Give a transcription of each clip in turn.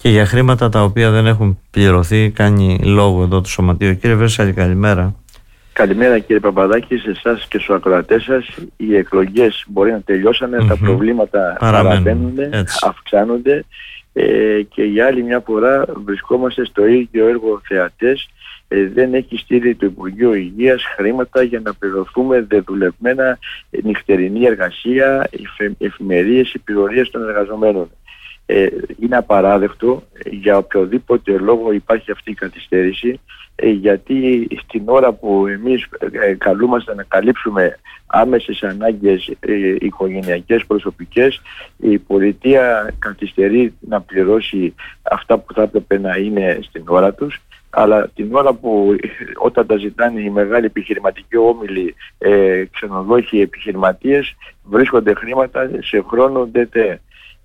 Και για χρήματα τα οποία δεν έχουν πληρωθεί κάνει λόγο εδώ το Σωματείο. Κύριε Βέρσαλη, καλημέρα. Καλημέρα κύριε Παπαδάκη, σε εσάς και στους ακροατές σας. Οι εκλογές μπορεί να τελειώσανε, τα προβλήματα παραμένουν, αυξάνονται και για άλλη μια φορά βρισκόμαστε στο ίδιο έργο θεατές. Δεν έχει στείλει το Υπουργείο Υγείας χρήματα για να πληρωθούμε δεδουλευμένα νυχτερινή εργασία, εφημερίες, επιρροές των εργαζομένων. Είναι απαράδεκτο, για οποιοδήποτε λόγο υπάρχει αυτή η καθυστέρηση, γιατί στην ώρα που εμείς καλούμαστε να καλύψουμε άμεσες ανάγκες οικογενειακές, προσωπικές, η πολιτεία καθυστερεί να πληρώσει αυτά που θα έπρεπε να είναι στην ώρα τους, αλλά την ώρα που όταν τα ζητάνε οι μεγάλοι επιχειρηματικοί όμιλοι, ξενοδόχοι, επιχειρηματίες, βρίσκονται χρήματα σε χρόνο ΔΤΕ.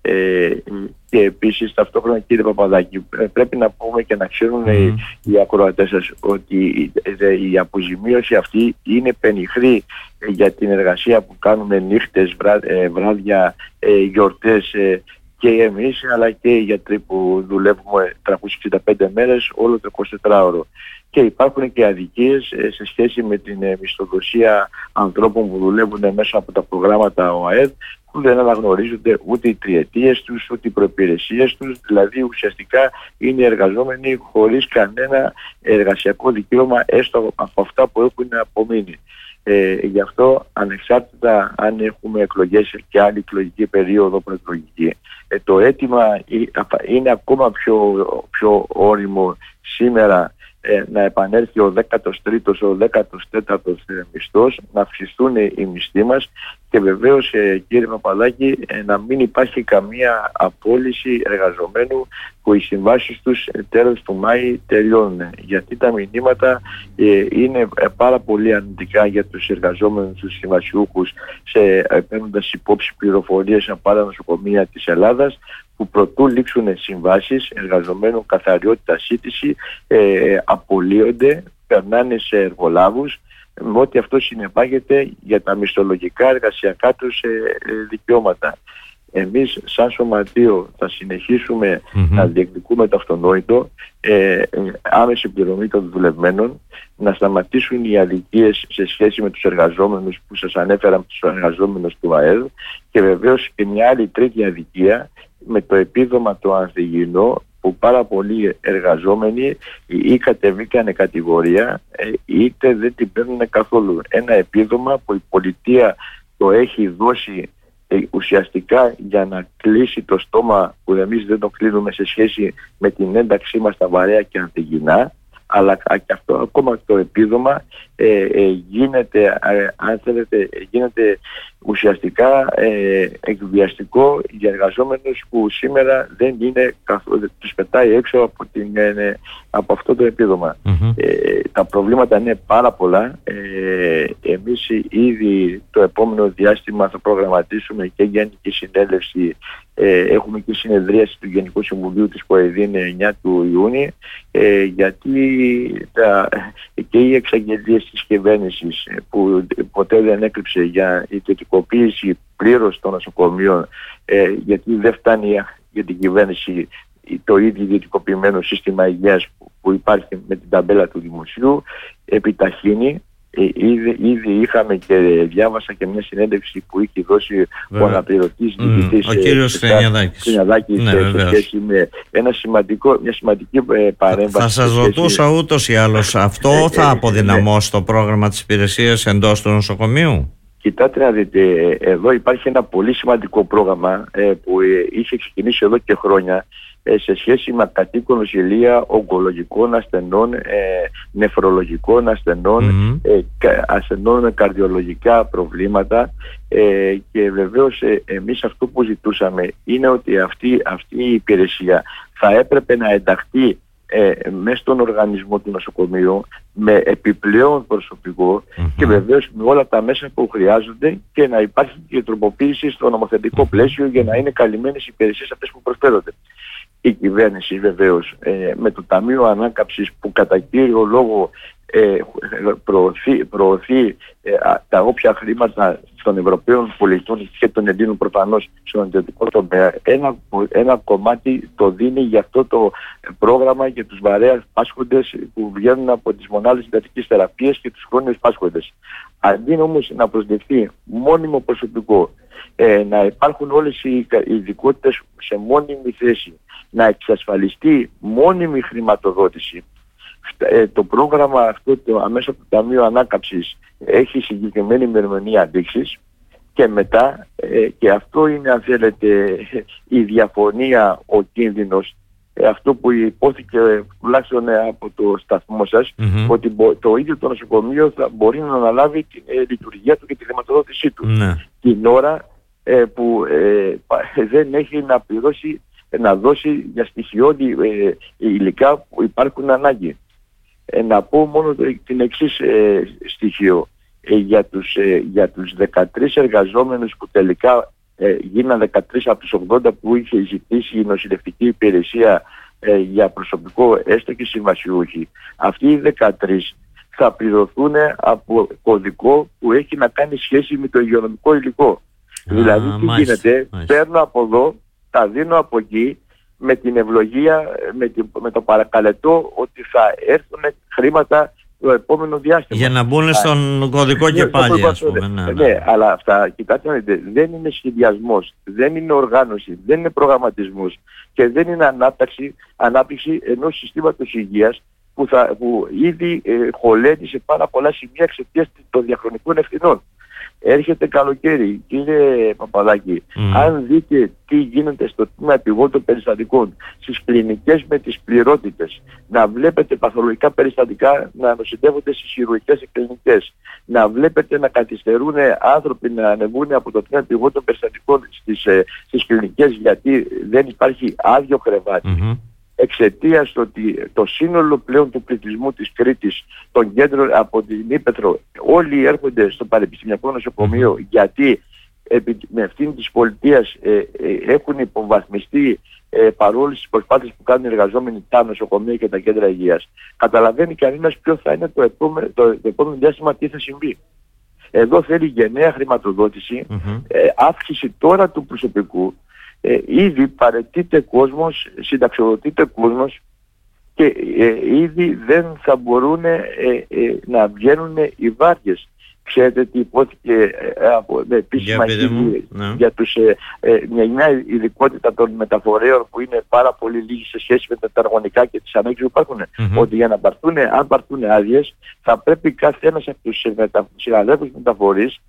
Και επίσης ταυτόχρονα κύριε Παπαδάκη, πρέπει να πούμε και να ξέρουν οι ακροατές σας ότι η αποζημίωση αυτή είναι πενιχρή για την εργασία που κάνουμε νύχτες, βράδια, γιορτές, και εμείς αλλά και οι γιατροί που δουλεύουμε 365 μέρες όλο το 24ωρο. Και υπάρχουν και αδικίες σε σχέση με την μισθοδοσία ανθρώπων που δουλεύουν μέσα από τα προγράμματα ΟΑΕΔ, που δεν αναγνωρίζονται ούτε οι τριετίες τους, ούτε οι προϋπηρεσίες τους, δηλαδή ουσιαστικά είναι εργαζόμενοι χωρίς κανένα εργασιακό δικαίωμα έστω από αυτά που έχουν απομείνει. Γι' αυτό ανεξάρτητα αν έχουμε εκλογές και άλλη εκλογική περίοδο προεκλογική, το αίτημα είναι ακόμα πιο όριμο σήμερα να επανέλθει ο 13ος, ο 14ος μισθός, να αυξηθούν οι μισθοί μας και βεβαίως κύριε Παπαδάκη να μην υπάρχει καμία απόλυση εργαζομένου που οι συμβάσεις τους τέλος του Μάη τελειώνουν, γιατί τα μηνύματα είναι πάρα πολύ αρνητικά για τους εργαζόμενους, τους συμβασιούχους, παίρνοντας υπόψη πληροφορίες από άλλα νοσοκομεία της Ελλάδας, που προτού λήξουν συμβάσεις εργαζομένων καθαριότητα σύντηση, απολύονται, περνάνε σε εργολάβους, με ό,τι αυτό συνεπάγεται για τα μισθολογικά εργασιακά τους δικαιώματα. Εμείς σαν σωματείο θα συνεχίσουμε να διεκδικούμε το αυτονόητο, άμεση πληρωμή των δουλευμένων, να σταματήσουν οι αδικίες σε σχέση με τους εργαζόμενους που σας ανέφερα, τους εργαζόμενους του ΑΕΔ, και βεβαίως και μια άλλη τρίτη αδικία με το επίδομα το ανθυγιεινό, που πάρα πολλοί εργαζόμενοι ή κατεβήκανε κατηγορία είτε δεν την παίρνουν καθόλου. Ένα επίδομα που η πολιτεία το έχει δώσει ουσιαστικά για να κλείσει το στόμα που εμείς δεν το κλείνουμε σε σχέση με την ένταξή μας στα βαρέα και ανθυγιεινά, αλλά και αυτό ακόμα το επίδομα γίνεται, αν θέλετε, γίνεται ουσιαστικά εκβιαστικό για εργαζόμενους που σήμερα δεν είναι καθόλου, τους πετάει έξω από αυτό το επίδομα. Τα προβλήματα είναι πάρα πολλά. Εμείς ήδη το επόμενο διάστημα θα προγραμματίσουμε και γενική συνέλευση, έχουμε και συνεδρίαση του Γενικού Συμβουλίου της ΠΟΕΔΗΝ 9 του Ιούνιου, γιατί και οι εξαγγελίες της κυβέρνησης που ποτέ δεν έκρυψε για ιδιωτικοποίηση πλήρως των νοσοκομείων, γιατί δεν φτάνει για την κυβέρνηση το ίδιο ιδιωτικοποιημένο σύστημα υγείας που υπάρχει με την ταμπέλα του δημοσίου, επιταχύνει. Ήδη είχαμε και διάβασα και μια συνέντευξη που είχε δώσει ο αναπληρωτής διοικητής ο κύριος Στενιαδάκης σε σχέση με μια σημαντική παρέμβαση. Θα σας ρωτούσα ούτως ή άλλως, αυτό θα αποδυναμώσει το πρόγραμμα της υπηρεσίας εντός του νοσοκομείου? Κοιτάτε να δείτε, εδώ υπάρχει ένα πολύ σημαντικό πρόγραμμα που είχε ξεκινήσει εδώ και χρόνια σε σχέση με κατοίκον νοσηλεία ογκολογικών ασθενών, νεφρολογικών ασθενών, ασθενών με καρδιολογικά προβλήματα, και βεβαίως εμείς αυτό που ζητούσαμε είναι ότι αυτή η υπηρεσία θα έπρεπε να ενταχθεί μέσα στον οργανισμό του νοσοκομείου με επιπλέον προσωπικό και βεβαίως με όλα τα μέσα που χρειάζονται, και να υπάρχει και τροποποίηση στο νομοθετικό πλαίσιο για να είναι καλυμμένες οι υπηρεσίες αυτές που προσφέρονται. Η κυβέρνηση βεβαίως με το Ταμείο Ανάκαμψης, που κατά κύριο λόγο προωθεί τα όποια χρήματα των Ευρωπαίων πολιτών και των Ελλήνων προφανώς στον ιδιωτικό τομέα, ένα κομμάτι το δίνει για αυτό το πρόγραμμα για τους βαρέα πάσχοντες που βγαίνουν από τις μονάδες συντατικής θεραπείας και τους χρόνιους πάσχοντες. Αντί όμως να προσδεχθεί μόνιμο προσωπικό, να υπάρχουν όλες οι ειδικότητες σε μόνιμη θέση, να εξασφαλιστεί μόνιμη χρηματοδότηση, το πρόγραμμα αυτό αμέσως από το Ταμείο Ανάκαμψης έχει συγκεκριμένη ημερομηνία αντίξης και μετά, και αυτό είναι αν θέλετε η διαφωνία, ο κίνδυνος, αυτό που υπόθηκε τουλάχιστον από το σταθμό σας, ότι το ίδιο το νοσοκομείο θα μπορεί να αναλάβει τη λειτουργία του και τη χρηματοδότησή του την ώρα που δεν έχει να δώσει για στοιχειώδη υλικά που υπάρχουν ανάγκη. Να πω μόνο την εξής στοιχείο. Για τους 13 εργαζόμενους που τελικά γίναν 13 από τους 80 που είχε ζητήσει η νοσηλευτική υπηρεσία για προσωπικό έστω και συμβασιούχοι, αυτοί οι 13 θα πληρωθούν από κωδικό που έχει να κάνει σχέση με το υγειονομικό υλικό. Δηλαδή τι γίνεται, παίρνω από εδώ, τα δίνω από εκεί, με την ευλογία, με το παρακαλετό ότι θα έρθουν χρήματα το επόμενο διάστημα. Για να μπουν στον κωδικό και πάλι, ας πούμε. Ναι, αλλά αυτά, κοιτάξτε, δεν είναι σχεδιασμός, δεν είναι οργάνωση, δεν είναι προγραμματισμός και δεν είναι ανάπτυξη ενός συστήματος υγείας που ήδη χωλαίνει σε πάρα πολλά σημεία εξαιτίας των διαχρονικών ευθυνών. Έρχεται καλοκαίρι, κύριε Παπαδάκη, αν δείτε τι γίνεται στο τμήμα επιγόντων περιστατικών, στις κλινικές με τις πληρότητες, να βλέπετε παθολογικά περιστατικά να νοσηλεύονται στις χειρουργικές κλινικές, να βλέπετε να καθυστερούν άνθρωποι να ανεβούν από το τμήμα επιγόντων περιστατικών στις κλινικές γιατί δεν υπάρχει άδειο κρεβάτι. Εξαιτίας ότι το σύνολο πλέον του πληθυσμού της Κρήτης, των κέντρων από την Ύπαιθρο, όλοι έρχονται στο Πανεπιστημιακό Νοσοκομείο γιατί με αυτήν της πολιτείας έχουν υποβαθμιστεί παρόλες τις προσπάθειες που κάνουν οι εργαζόμενοι τα νοσοκομεία και τα κέντρα υγείας. Καταλαβαίνει κανένας ποιο θα είναι το επόμενο διάστημα, τι θα συμβεί. Εδώ θέλει γενναία χρηματοδότηση, αύξηση τώρα του προσωπικού. Ήδη παραιτείται κόσμος, συνταξιοδοτείται κόσμος και ήδη δεν θα μπορούν να βγαίνουν οι βάρδιες. Ξέρετε τι υπόθηκε από επίσημα για μια ειδικότητα των μεταφορέων που είναι πάρα πολύ λίγη σε σχέση με τα τετραγωνικά και τις ανάγκες που υπάρχουν. Ότι για να αν πάρθουν άδειες θα πρέπει κάθε ένας από τους συναδέλφους μεταφορείς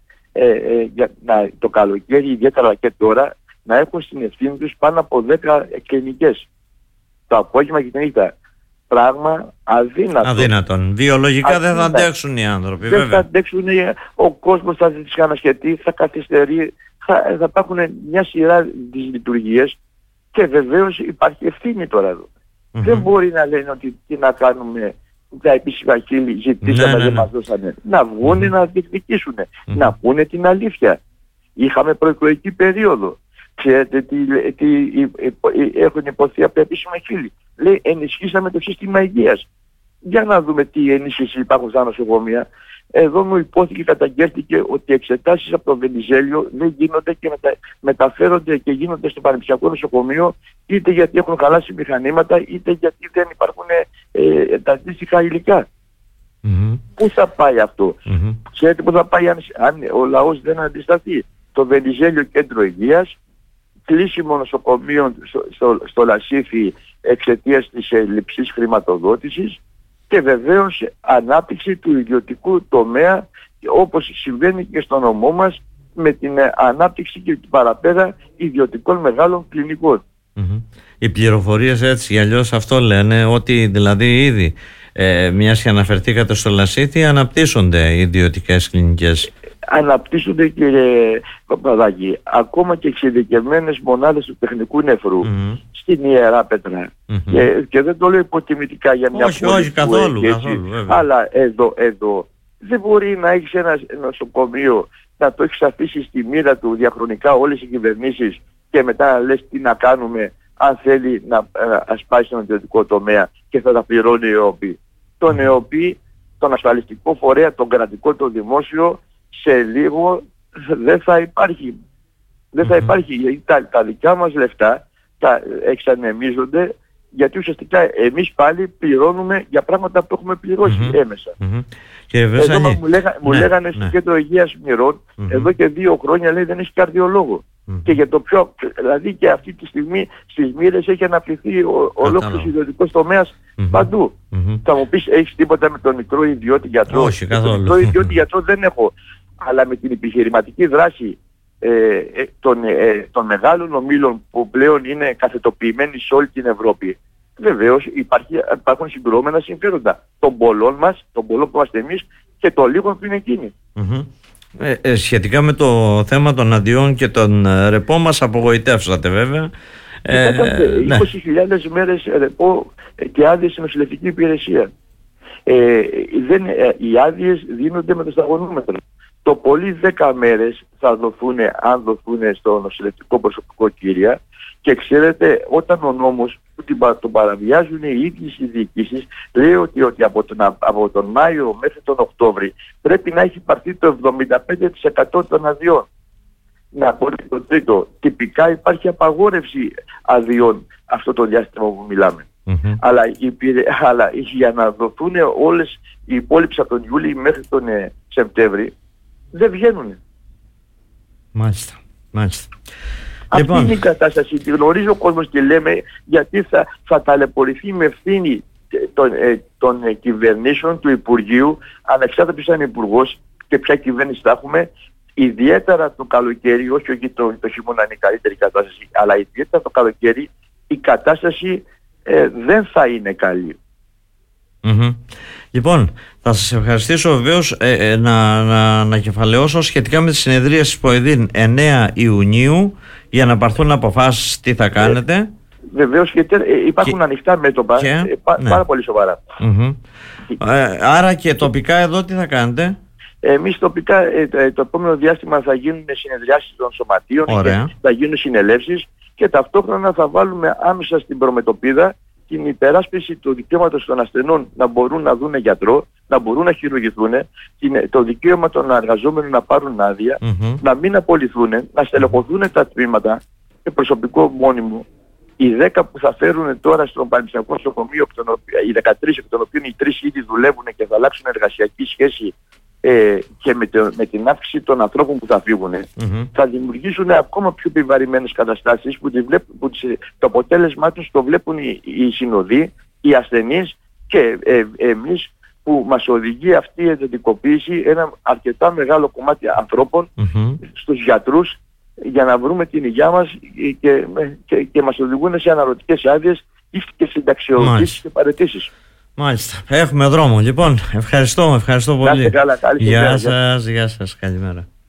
το καλοκαίρι ιδιαίτερα και τώρα να έχουν στην ευθύνη τους πάνω από 10 κλινικές. Το απόγευμα και την νύχτα. Πράγμα αδύνατον. Βιολογικά δεν θα αντέξουν οι άνθρωποι. Δεν θα αντέξουν, ο κόσμος θα δυσχανασχετεί, θα καθυστερεί, θα υπάρχουν μια σειρά της λειτουργίες και βεβαίως υπάρχει ευθύνη τώρα εδώ. Δεν μπορεί να λένε ότι τι να κάνουμε, τα επίσημα χείλη ζητήσαμε, δεν μας δώσανε. Να βγουν να διεκδικήσουν, να πούνε την αλήθεια. Είχαμε προεκλογική περίοδο. Ξέρετε τι έχουν υποθεί από τα επίσημα χείλη. Λέει ενισχύσαμε το σύστημα υγείας. Για να δούμε τι ενίσχυση υπάρχουν στα νοσοκομεία. Εδώ μου υπόθηκε, καταγγέλθηκε ότι εξετάσεις από το Βενιζέλιο δεν γίνονται και μεταφέρονται και γίνονται στο Πανεπιστημιακό Νοσοκομείο είτε γιατί έχουν χαλάσει μηχανήματα είτε γιατί δεν υπάρχουν τα αντίστοιχα υλικά. Πού θα πάει αυτό? Ξέρετε πού θα πάει αν ο λαός δεν αντισταθεί? Το Βενιζέλιο Κέντρο Υγείας, κλείσιμο νοσοκομείων στο Λασίφι εξαιτίας της ελλειψής χρηματοδότησης και βεβαίως ανάπτυξη του ιδιωτικού τομέα όπως συμβαίνει και στο νομό μας με την ανάπτυξη και την παραπέρα ιδιωτικών μεγάλων κλινικών. Οι πληροφορίες έτσι ή αλλιώς αυτό λένε, ότι δηλαδή ήδη μιας και αναφερθήκατε στο Λασίθι αναπτύσσονται οι ιδιωτικές κλινικές. Αναπτύσσονται, κύριε Παπαδάκη, ακόμα και εξειδικευμένες μονάδες του τεχνικού νεφρού στην Ιερά Πέτρα. Και δεν το λέω υποτιμητικά για μια πόλη καθόλου, αλλά εδώ δεν μπορεί να έχεις ένα νοσοκομείο να το έχεις αφήσει στη μοίρα του διαχρονικά όλες οι κυβερνήσεις και μετά να λες τι να κάνουμε αν θέλει να ασπάσει στον ιδιωτικό τομέα και θα τα πληρώνει η ΕΟΠΗ. Τον ΕΟΠΗ τον ασφαλιστικό φορέα, τον κρατικό, το δημόσιο, σε λίγο δεν θα υπάρχει. Δεν θα υπάρχει, γιατί τα δικά μας λεφτά τα εξανεμίζονται, γιατί ουσιαστικά εμείς πάλι πληρώνουμε για πράγματα που έχουμε πληρώσει έμεσα. Εδώ μου λέγανε στο κέντρο υγείας Μυρών, εδώ και 2 χρόνια λέει δεν έχει καρδιολόγο. Και για το πιο, δηλαδή και αυτή τη στιγμή στις Μύρες έχει αναπτυχθεί ολόκληρος ιδιωτικός τομέας παντού. Θα μου πεις, έχεις τίποτα με τον μικρό ιδιώτη γιατρό? Όχι, καθόλου. Τον μικρό ιδιώτη γιατρό δεν έχω, αλλά με την επιχειρηματική δράση των μεγάλων ομίλων που πλέον είναι καθετοποιημένοι σε όλη την Ευρώπη, βεβαίως υπάρχουν συγκρουόμενα συμφέροντα των πολλών μας, των πολλών που είμαστε εμείς και των λίγων που είναι εκείνοι. Σχετικά με το θέμα των αδειών και των ρεπό μας απογοητεύσατε βέβαια. 20.000 μέρες ρεπό και άδειες σε νοσηλευτική υπηρεσία. Οι άδειες δίνονται με το σταγονόμετρο. Το πολύ 10 μέρες θα δοθούν, αν δοθούν στο νοσηλευτικό προσωπικό, κύρια, και ξέρετε, όταν ο νόμος που τον παραβιάζουν οι ίδιες οι διοικήσεις, λέει ότι από τον Μάιο μέχρι τον Οκτώβρη πρέπει να έχει πάρθει το 75% των αδειών. Να πω το τρίτο, τυπικά υπάρχει απαγόρευση αδειών αυτό το διάστημα που μιλάμε. Αλλά για να δοθούν όλες οι υπόλοιπες από τον Ιούλιο μέχρι τον Σεπτέμβρη, δεν βγαίνουν. Μάλιστα. Αυτή είναι η κατάσταση. Τη γνωρίζει ο κόσμος και λέμε γιατί θα ταλαιπωρηθεί με ευθύνη των κυβερνήσεων, του Υπουργείου, ανεξάρτητα ποιος είναι υπουργός και ποια κυβέρνηση θα έχουμε. Ιδιαίτερα το καλοκαίρι, όχι το χειμώνα είναι η καλύτερη κατάσταση, αλλά ιδιαίτερα το καλοκαίρι η κατάσταση δεν θα είναι καλή. Λοιπόν, θα σας ευχαριστήσω βεβαίως να κεφαλαιώσω σχετικά με τις συνεδρίες που ΕΔΗΝ 9 Ιουνίου για να πάρθουν αποφάσεις τι θα κάνετε. Βεβαίως, γιατί υπάρχουν ανοιχτά μέτωπα πάρα πολύ σοβαρά. Άρα και τοπικά εδώ τι θα κάνετε? Εμείς τοπικά το επόμενο διάστημα θα γίνουν συνεδριάσεις των σωματείων και θα γίνουν συνελεύσεις και ταυτόχρονα θα βάλουμε άμεσα στην προμετωπίδα την υπεράσπιση του δικαίωματος των ασθενών να μπορούν να δουν γιατρό, να μπορούν να χειρουργηθούν, το δικαίωμα των εργαζόμενων να πάρουν άδεια, να μην απολυθούν, να στελεχωθούν τα τμήματα και προσωπικό μόνιμο. Οι 10 που θα φέρουν τώρα στο Πανεπιστημιακό Νοσοκομείο, οι 13 εκ των οποίων οι 3 ήδη δουλεύουν και θα αλλάξουν εργασιακή σχέση και με την αύξηση των ανθρώπων που θα φύγουν, θα δημιουργήσουν ακόμα πιο επιβαρημένες καταστάσεις που το αποτέλεσμά τους το βλέπουν οι συνοδοί, οι ασθενείς και εμείς, που μας οδηγεί αυτή η εντατικοποίηση ένα αρκετά μεγάλο κομμάτι ανθρώπων στους γιατρούς για να βρούμε την υγεία μας και μας οδηγούν σε αναρωτικές άδειες και συνταξιοδοτήσεις και παραιτήσεις. Μάλιστα. Έχουμε δρόμο. Λοιπόν, ευχαριστώ πολύ. Καλά, γεια σας, καλημέρα.